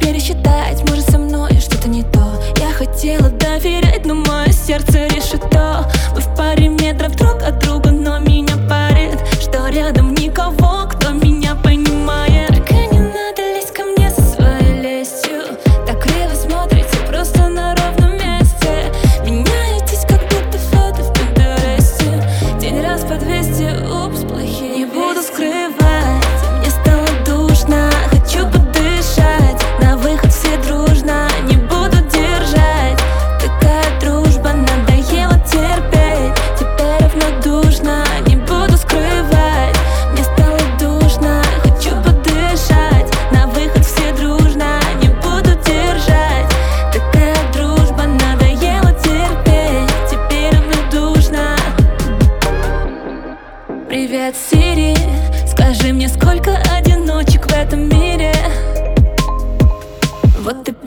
пересчитать, может со мной что-то не то. Я хотела доверять, но мое сердце решето. Мы в паре метров друг от друга, но меня парит, что рядом никого, кто меня понимает. Только не надо лезть ко мне со своей лестью. Так криво смотрите просто на ровном месте. Меняетесь, как будто фото в Пинтересте. День раз по 200, упс, плохие. Не буду скрывать, мне стало душно, хочу подышать. На выход все дружно, не буду держать. Такая дружба, надоело терпеть. Теперь равнодушно, не буду скрывать. Мне стало душно, хочу подышать. На выход все дружно, не буду держать. Такая дружба, надоело терпеть. Теперь равнодушно. Привет, Сири, скажи мне, сколько одиночек в этом мире? Вот ты